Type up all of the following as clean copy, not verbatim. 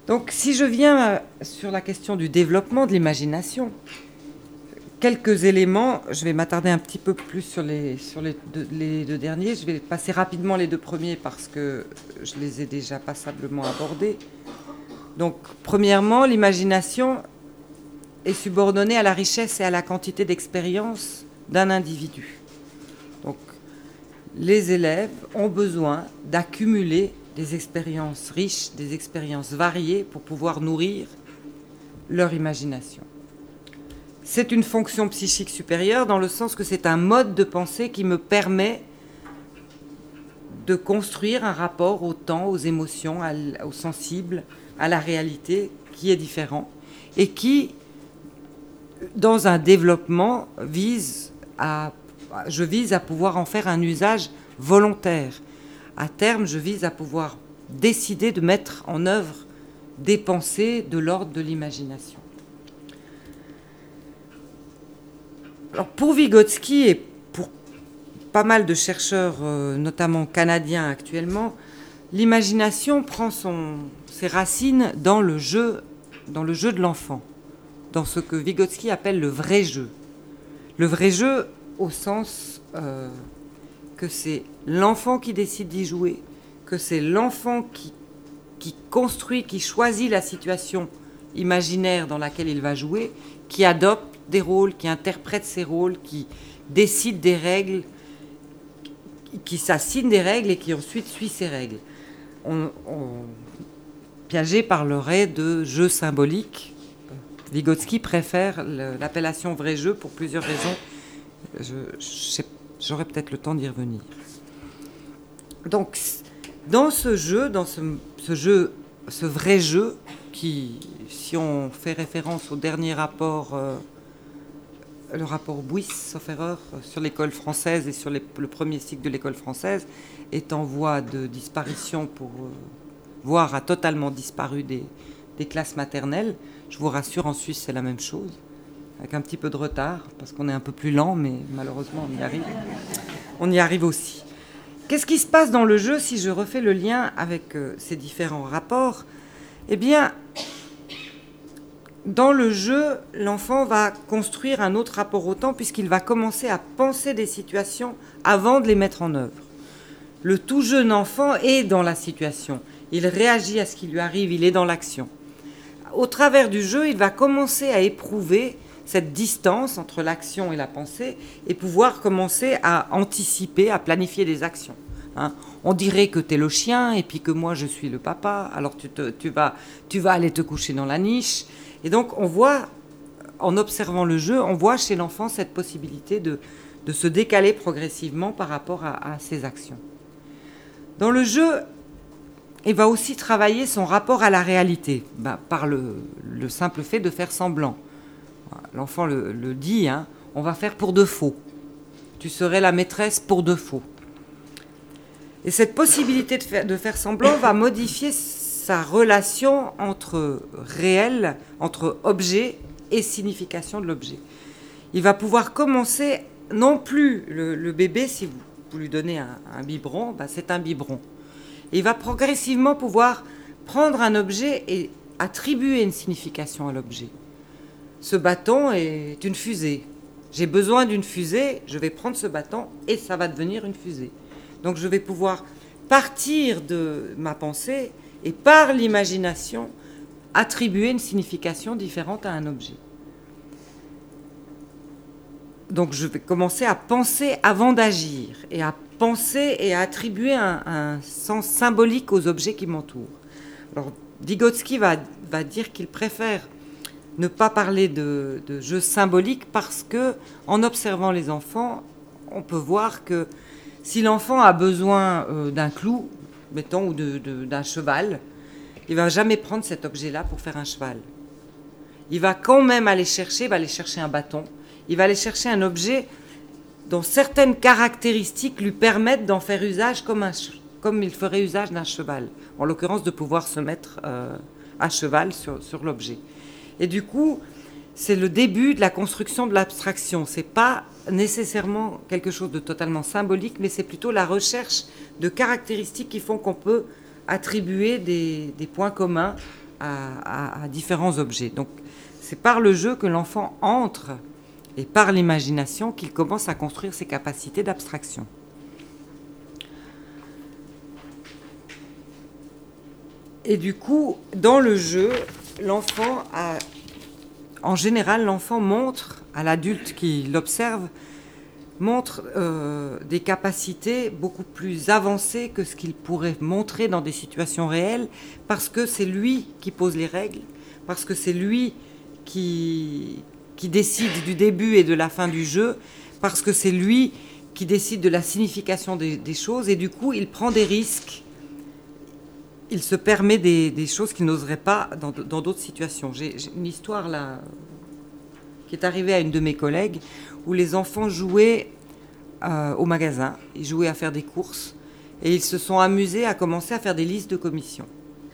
Donc, si je viens sur la question du développement de l'imagination, quelques éléments, je vais m'attarder un petit peu plus sur les deux derniers. Je vais passer rapidement les deux premiers parce que je les ai déjà passablement abordés. Donc, premièrement, l'imagination est subordonnée à la richesse et à la quantité d'expérience d'un individu. Donc, les élèves ont besoin d'accumuler des expériences riches, des expériences variées pour pouvoir nourrir leur imagination. C'est une fonction psychique supérieure dans le sens que c'est un mode de pensée qui me permet de construire un rapport au temps, aux émotions, aux sensibles, à la réalité qui est différent et qui, dans un développement, je vise à pouvoir en faire un usage volontaire. À terme, je vise à pouvoir décider de mettre en œuvre des pensées de l'ordre de l'imagination. Alors pour Vygotsky et pour pas mal de chercheurs, notamment canadiens actuellement, l'imagination prend ses racines dans le jeu de l'enfant, dans ce que Vygotsky appelle le vrai jeu. Le vrai jeu au sens que c'est l'enfant qui décide d'y jouer, que c'est l'enfant qui construit, qui choisit la situation imaginaire dans laquelle il va jouer, qui adopte des rôles, qui interprète ces rôles, qui décide des règles, qui s'assigne des règles et qui ensuite suit ces règles. Piaget parlerait de jeu symbolique. Vygotsky préfère l'appellation vrai jeu pour plusieurs raisons. J'aurai peut-être le temps d'y revenir. Donc, dans ce jeu, ce vrai jeu, qui, si on fait référence au dernier rapport, le rapport Bouys, sauf erreur, sur l'école française et sur le premier cycle de l'école française, est en voie de disparition voire a totalement disparu des classes maternelles. Je vous rassure, en Suisse, c'est la même chose, avec un petit peu de retard, parce qu'on est un peu plus lent, mais malheureusement, on y arrive. On y arrive aussi. Qu'est-ce qui se passe dans le jeu si je refais le lien avec ces différents rapports ? Eh bien, dans le jeu, l'enfant va construire un autre rapport au temps puisqu'il va commencer à penser des situations avant de les mettre en œuvre. Le tout jeune enfant est dans la situation. Il réagit à ce qui lui arrive, il est dans l'action. Au travers du jeu, il va commencer à éprouver cette distance entre l'action et la pensée et pouvoir commencer à anticiper, à planifier des actions. On dirait que tu es le chien et puis que moi je suis le papa, alors tu vas aller te coucher dans la niche. Et donc on voit, en observant le jeu, on voit chez l'enfant cette possibilité de se décaler progressivement par rapport à ses actions. Dans le jeu, il va aussi travailler son rapport à la réalité, par le simple fait de faire semblant. L'enfant le dit, on va faire pour de faux. Tu serais la maîtresse pour de faux. Et cette possibilité de faire semblant va modifier sa relation entre réel, entre objet et signification de l'objet. Il va pouvoir commencer, non plus le bébé, si vous lui donnez un biberon, c'est un biberon. Et il va progressivement pouvoir prendre un objet et attribuer une signification à l'objet. Ce bâton est une fusée. J'ai besoin d'une fusée, je vais prendre ce bâton et ça va devenir une fusée. Donc je vais pouvoir partir de ma pensée et par l'imagination attribuer une signification différente à un objet. Donc je vais commencer à penser avant d'agir et à penser et à attribuer un sens symbolique aux objets qui m'entourent. Alors Vygotsky va dire qu'il préfère ne pas parler de jeu symbolique parce que, en observant les enfants, on peut voir que si l'enfant a besoin d'un clou, mettons, ou d'un cheval, il ne va jamais prendre cet objet-là pour faire un cheval. Il va quand même aller chercher un bâton, il va aller chercher un objet dont certaines caractéristiques lui permettent d'en faire usage comme il ferait usage d'un cheval. En l'occurrence, de pouvoir se mettre à cheval sur l'objet. Et du coup, c'est le début de la construction de l'abstraction. Ce n'est pas nécessairement quelque chose de totalement symbolique, mais c'est plutôt la recherche de caractéristiques qui font qu'on peut attribuer des points communs à différents objets. Donc c'est par le jeu que l'enfant entre et par l'imagination qu'il commence à construire ses capacités d'abstraction. Et du coup, dans le jeu, en général, l'enfant montre à l'adulte qui l'observe, montre des capacités beaucoup plus avancées que ce qu'il pourrait montrer dans des situations réelles, parce que c'est lui qui pose les règles, parce que c'est lui qui décide du début et de la fin du jeu, parce que c'est lui qui décide de la signification des choses, et du coup, il prend des risques. Il se permet des choses qu'il n'oserait pas dans d'autres situations. J'ai une histoire là qui est arrivée à une de mes collègues où les enfants jouaient au magasin, ils jouaient à faire des courses et ils se sont amusés à commencer à faire des listes de commissions.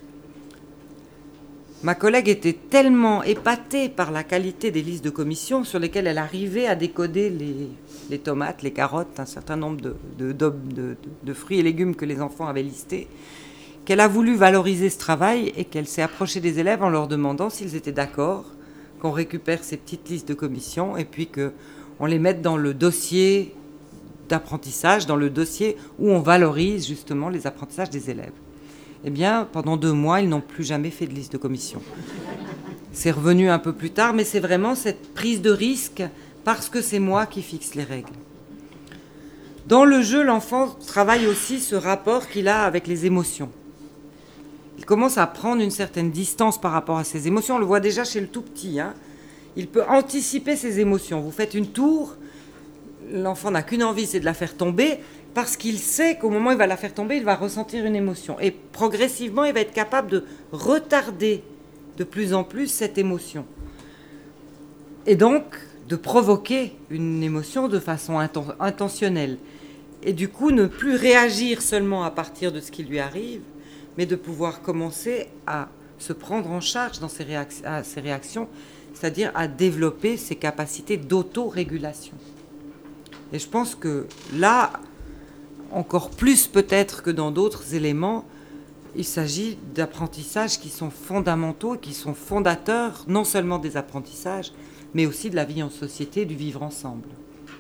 Ma collègue était tellement épatée par la qualité des listes de commissions sur lesquelles elle arrivait à décoder les tomates, les carottes, un certain nombre de fruits et légumes que les enfants avaient listés, qu'elle a voulu valoriser ce travail et qu'elle s'est approchée des élèves en leur demandant s'ils étaient d'accord qu'on récupère ces petites listes de commissions et puis qu'on les mette dans le dossier d'apprentissage, dans le dossier où on valorise justement les apprentissages des élèves. Eh bien, pendant 2 mois, ils n'ont plus jamais fait de liste de commission. C'est revenu un peu plus tard, mais c'est vraiment cette prise de risque parce que c'est moi qui fixe les règles. Dans le jeu, l'enfant travaille aussi ce rapport qu'il a avec les émotions. Il commence à prendre une certaine distance par rapport à ses émotions. On le voit déjà chez le tout petit. Il peut anticiper ses émotions. Vous faites une tour, l'enfant n'a qu'une envie, c'est de la faire tomber, parce qu'il sait qu'au moment où il va la faire tomber, il va ressentir une émotion. Et progressivement, il va être capable de retarder de plus en plus cette émotion. Et donc, de provoquer une émotion de façon intentionnelle. Et du coup, ne plus réagir seulement à partir de ce qui lui arrive, mais de pouvoir commencer à se prendre en charge dans ses réactions, c'est-à-dire à développer ses capacités d'autorégulation. Et je pense que là, encore plus peut-être que dans d'autres éléments, il s'agit d'apprentissages qui sont fondamentaux, qui sont fondateurs non seulement des apprentissages, mais aussi de la vie en société, du vivre ensemble.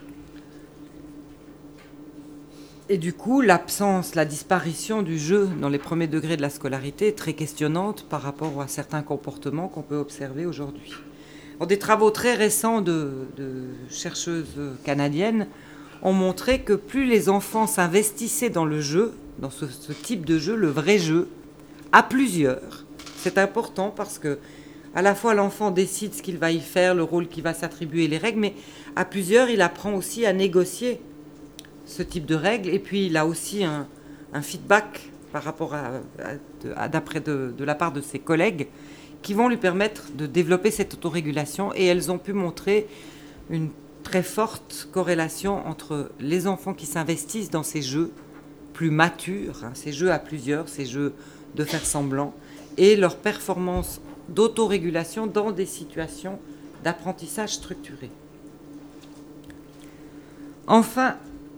Et du coup, l'absence, la disparition du jeu dans les premiers degrés de la scolarité est très questionnante par rapport à certains comportements qu'on peut observer aujourd'hui. Des travaux très récents de chercheuses canadiennes ont montré que plus les enfants s'investissaient dans le jeu, dans ce type de jeu, le vrai jeu, à plusieurs, c'est important parce que à la fois l'enfant décide ce qu'il va y faire, le rôle qu'il va s'attribuer, les règles, mais à plusieurs, il apprend aussi à négocier ce type de règles, et puis il a aussi un feedback par rapport de la part de ses collègues qui vont lui permettre de développer cette autorégulation, et elles ont pu montrer une très forte corrélation entre les enfants qui s'investissent dans ces jeux plus matures, ces jeux à plusieurs, ces jeux de faire semblant, et leur performance d'autorégulation dans des situations d'apprentissage structuré. Enfin,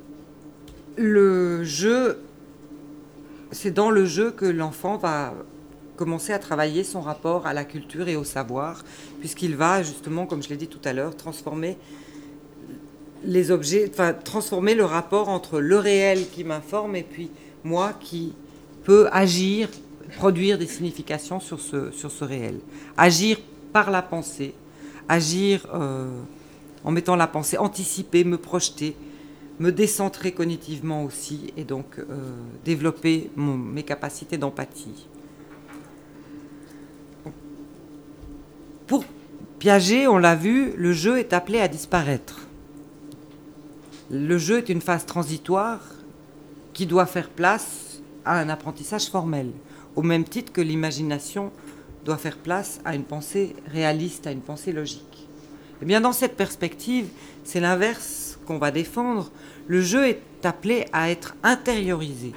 le jeu, c'est dans le jeu que l'enfant va commencer à travailler son rapport à la culture et au savoir, puisqu'il va justement, comme je l'ai dit tout à l'heure, transformer les objets, transformer le rapport entre le réel qui m'informe et puis moi qui peux agir, produire des significations sur ce réel. Agir par la pensée, agir en mettant la pensée, anticiper, me projeter, me décentrer cognitivement aussi, et donc développer mes capacités d'empathie. Pour Piaget, on l'a vu, le jeu est appelé à disparaître. Le jeu est une phase transitoire qui doit faire place à un apprentissage formel, au même titre que l'imagination doit faire place à une pensée réaliste, à une pensée logique. Et bien dans cette perspective, c'est l'inverse qu'on va défendre. Le jeu est appelé à être intériorisé.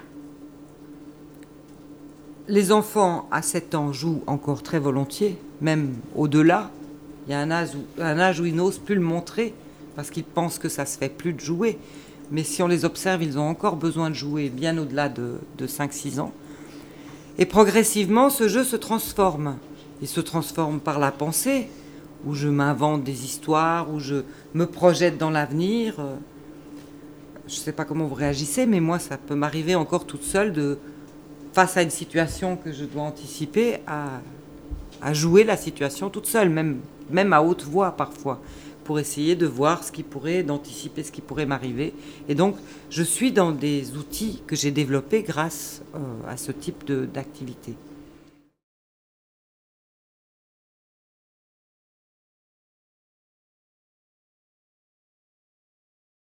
Les enfants à 7 ans jouent encore très volontiers, même au-delà. Il y a un âge où ils n'osent plus le montrer parce qu'ils pensent que ça se fait plus de jouer. Mais si on les observe, ils ont encore besoin de jouer bien au-delà de 5-6 ans. Et progressivement, ce jeu se transforme. Il se transforme par la pensée, où je m'invente des histoires, où je me projette dans l'avenir. Je ne sais pas comment vous réagissez, mais moi, ça peut m'arriver encore toute seule, face à une situation que je dois anticiper, à jouer la situation toute seule, même à haute voix parfois, pour essayer de voir d'anticiper ce qui pourrait m'arriver. Et donc, je suis dans des outils que j'ai développés grâce à ce type d'activité.